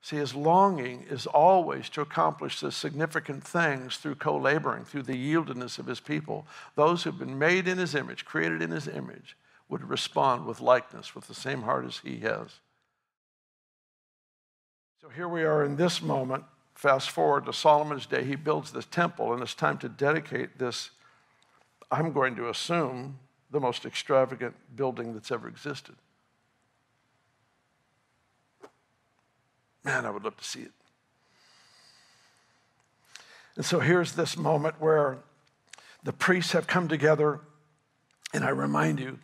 See, his longing is always to accomplish the significant things through co-laboring, through the yieldedness of his people. Those who've been made in his image, created in his image, would respond with likeness, with the same heart as he has. So here we are in this moment. Fast forward to Solomon's day. He builds this temple, and it's time to dedicate this, I'm going to assume, the most extravagant building that's ever existed. Man, I would love to see it. And so here's this moment where the priests have come together, and I remind you,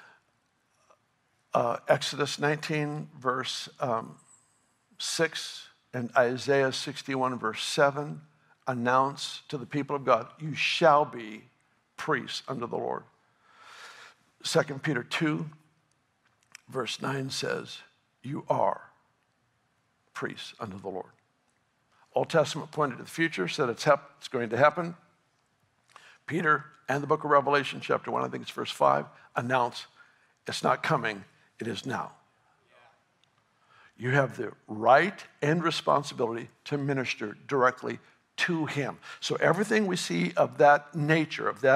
Exodus 19, verse 6, and Isaiah 61, verse 7, announce to the people of God, you shall be priests unto the Lord. 2 Peter 2, verse 9 says, you are priests unto the Lord. Old Testament pointed to the future, said it's going to happen. Peter and the book of Revelation, chapter 1, I think it's verse 5, announce it's not coming, it is now. You have the right and responsibility to minister directly to him. So everything we see of that nature, of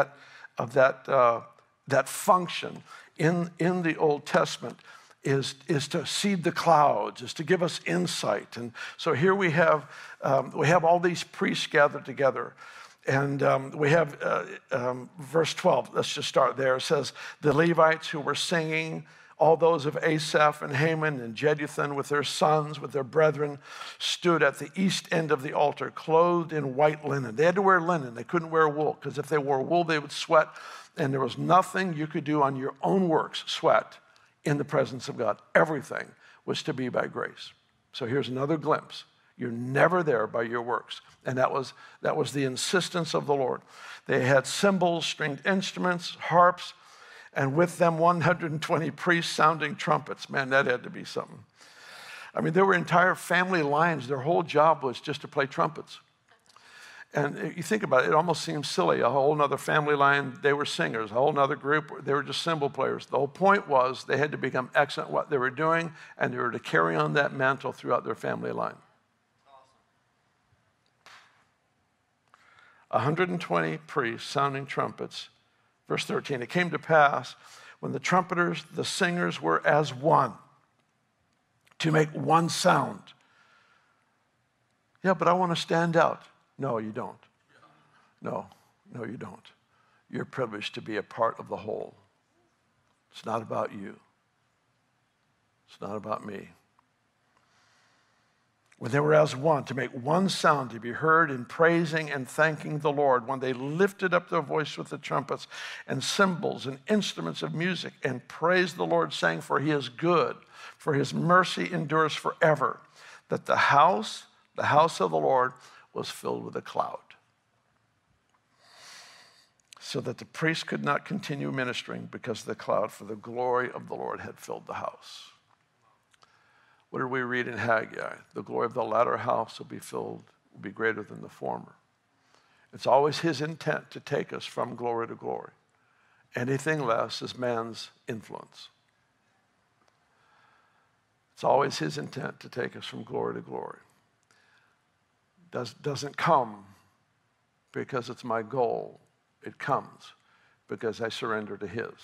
that function in the Old Testament is to seed the clouds, is to give us insight. And so here we have all these priests gathered together. And we have verse 12, let's just start there. It says, the Levites who were singing, all those of Asaph and Heman and Jeduthun with their sons, with their brethren, stood at the east end of the altar, clothed in white linen. They had to wear linen. They couldn't wear wool, because if they wore wool, they would sweat. And there was nothing you could do on your own works, sweat, in the presence of God. Everything was to be by grace. So here's another glimpse. You're never there by your works. And that was the insistence of the Lord. They had cymbals, stringed instruments, harps, and with them 120 priests sounding trumpets. Man, that had to be something. I mean, there were entire family lines. Their whole job was just to play trumpets. And you think about it, it almost seems silly. A whole other family line, they were singers. A whole other group, they were just cymbal players. The whole point was they had to become excellent at what they were doing, and they were to carry on that mantle throughout their family line. 120 priests sounding trumpets. Verse 13, it came to pass when the trumpeters, the singers were as one to make one sound. Yeah, but I want to stand out. No, you don't. No, you don't. You're privileged to be a part of the whole. It's not about you. It's not about me. When they were as one, to make one sound to be heard in praising and thanking the Lord, when they lifted up their voice with the trumpets and cymbals and instruments of music and praised the Lord, saying, for he is good, for his mercy endures forever, that the house of the Lord was filled with a cloud, so that the priest could not continue ministering because of the cloud, for the glory of the Lord had filled the house. What did we read in Haggai? The glory of the latter house will be greater than the former. It's always his intent to take us from glory to glory. Anything less is man's influence. It's always his intent to take us from glory to glory. Doesn't come because it's my goal. It comes because I surrender to his.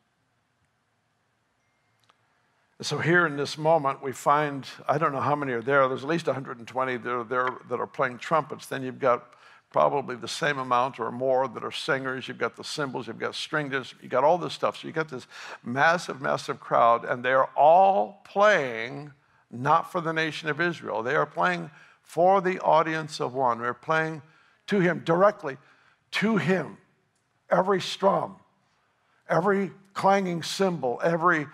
So here in this moment, we find, I don't know how many are there. There's at least 120 that are there that are playing trumpets. Then you've got probably the same amount or more that are singers. You've got the cymbals. You've got stringers. You've got all this stuff. So you've got this massive, massive crowd, and they're all playing not for the nation of Israel. They are playing for the audience of one. They're playing to him, directly to him. Every strum, every clanging cymbal, every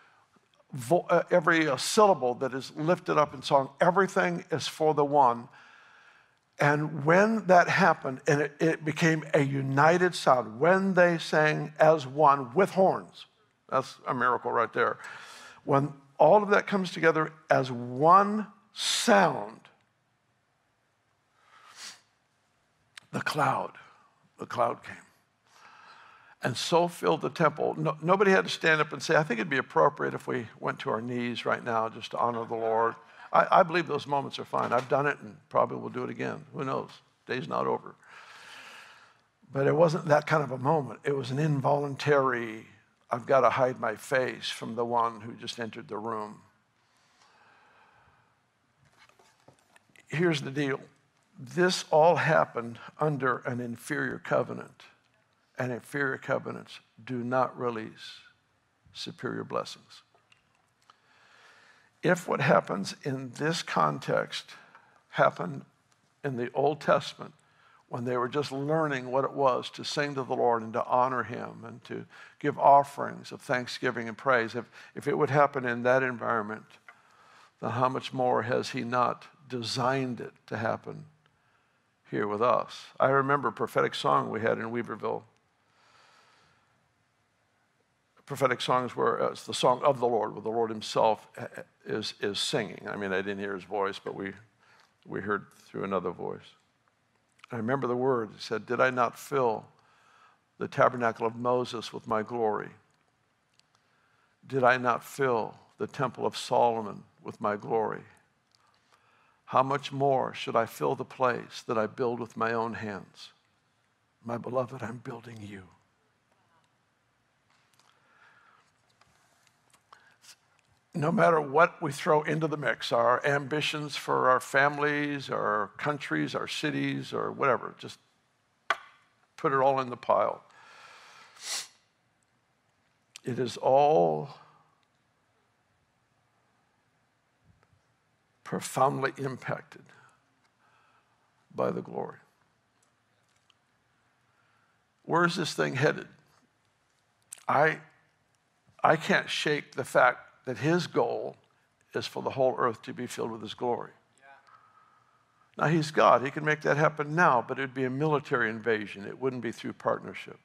syllable that is lifted up in song, everything is for the one. And when that happened, and it became a united sound, when they sang as one with horns, that's a miracle right there. When all of that comes together as one sound, the cloud came. And so filled the temple. Nobody had to stand up and say, I think it'd be appropriate if we went to our knees right now just to honor the Lord. I believe those moments are fine. I've done it and probably will do it again. Who knows? Day's not over. But it wasn't that kind of a moment. It was an involuntary, I've got to hide my face from the one who just entered the room. Here's the deal. This all happened under an inferior covenant, and inferior covenants do not release superior blessings. If what happens in this context happened in the Old Testament, when they were just learning what it was to sing to the Lord and to honor him and to give offerings of thanksgiving and praise, if it would happen in that environment, then how much more has he not designed it to happen here with us? I remember a prophetic song we had in Weaverville. Prophetic songs where it's the song of the Lord, where the Lord himself is singing. I mean, I didn't hear his voice, but we heard through another voice. I remember the word. It said, "Did I not fill the tabernacle of Moses with my glory? Did I not fill the temple of Solomon with my glory? How much more should I fill the place that I build with my own hands? My beloved, I'm building you." No matter what we throw into the mix, our ambitions for our families, our countries, our cities, or whatever, just put it all in the pile. It is all profoundly impacted by the glory. Where is this thing headed? I can't shake the fact that his goal is for the whole earth to be filled with his glory. Now, he's God. He can make that happen now, but it would be a military invasion. It wouldn't be through partnership.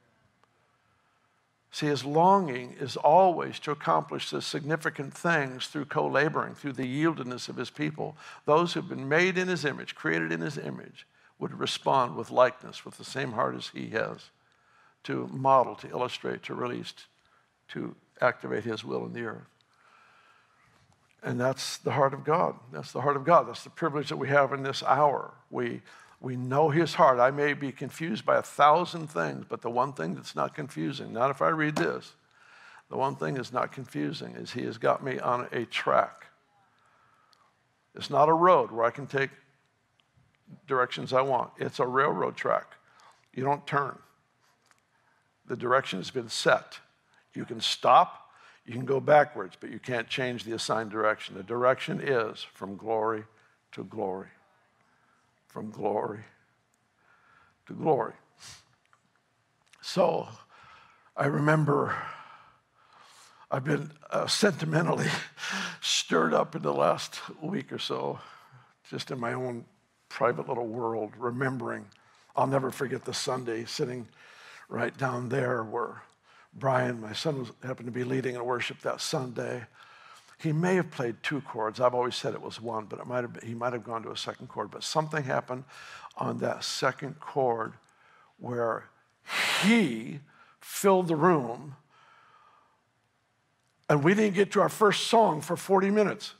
See, his longing is always to accomplish the significant things through co-laboring, through the yieldedness of his people. Those who've been made in his image, created in his image, would respond with likeness, with the same heart as he has, to model, to illustrate, to release, to activate his will in the earth. And that's the heart of God. That's the heart of God. That's the privilege that we have in this hour. We know his heart. I may be confused by 1,000 things, but the one thing that's not confusing, not if I read this, the one thing that's not confusing is he has got me on a track. It's not a road where I can take directions I want. It's a railroad track. You don't turn. The direction has been set. You can stop, you can go backwards, but you can't change the assigned direction. The direction is from glory to glory. From glory to glory. So I remember I've been sentimentally stirred up in the last week or so, just in my own private little world, remembering. I'll never forget the Sunday sitting right down there where Brian, my son, happened to be leading in worship that Sunday. He may have played 2 chords. I've always said it was 1, but he might have gone to a 2nd chord. But something happened on that 2nd chord where he filled the room, and we didn't get to our first song for 40 minutes.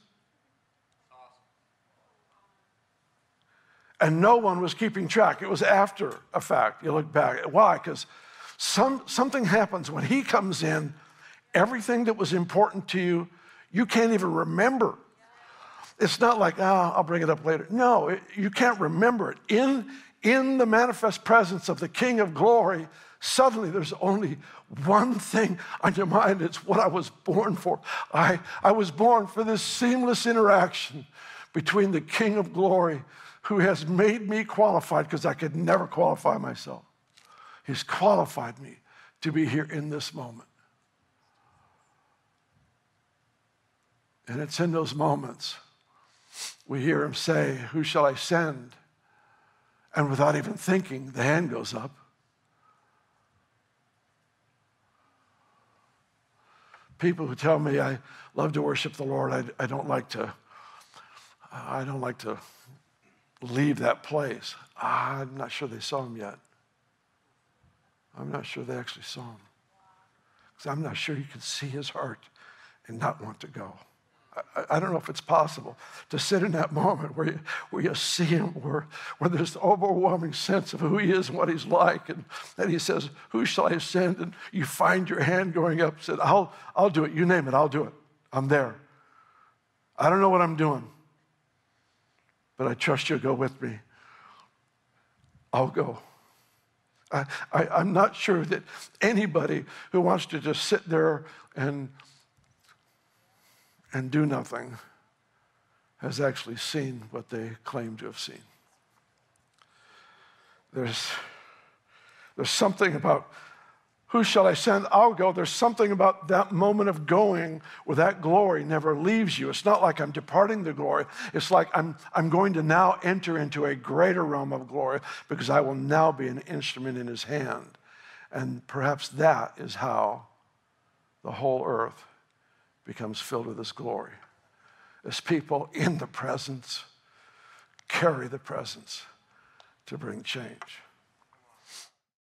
And no one was keeping track. It was after a fact. You look back. Why? Because something happens when he comes in. Everything that was important to you, you can't even remember. It's not like, I'll bring it up later. No, you can't remember it. In the manifest presence of the King of Glory, suddenly there's only one thing on your mind. It's what I was born for. I was born for this seamless interaction between the King of Glory, who has made me qualified, because I could never qualify myself. He's qualified me to be here in this moment. And it's in those moments we hear him say, "Who shall I send?" And without even thinking, the hand goes up. People who tell me I love to worship the Lord, I don't like to leave that place. I'm not sure they saw him yet. I'm not sure they actually saw him. Because I'm not sure you can see his heart and not want to go. I don't know if it's possible to sit in that moment where you see him, where there's the overwhelming sense of who he is and what he's like. And then he says, who shall I send? And you find your hand going up, said, I'll do it. You name it, I'll do it. I'm there. I don't know what I'm doing, but I trust you'll go with me. I'll go. I'm not sure that anybody who wants to just sit there and do nothing has actually seen what they claim to have seen. There's something about, who shall I send? I'll go. There's something about that moment of going where that glory never leaves you. It's not like I'm departing the glory. It's like I'm going to now enter into a greater realm of glory because I will now be an instrument in his hand. And perhaps that is how the whole earth becomes filled with his glory, as people in the presence carry the presence to bring change.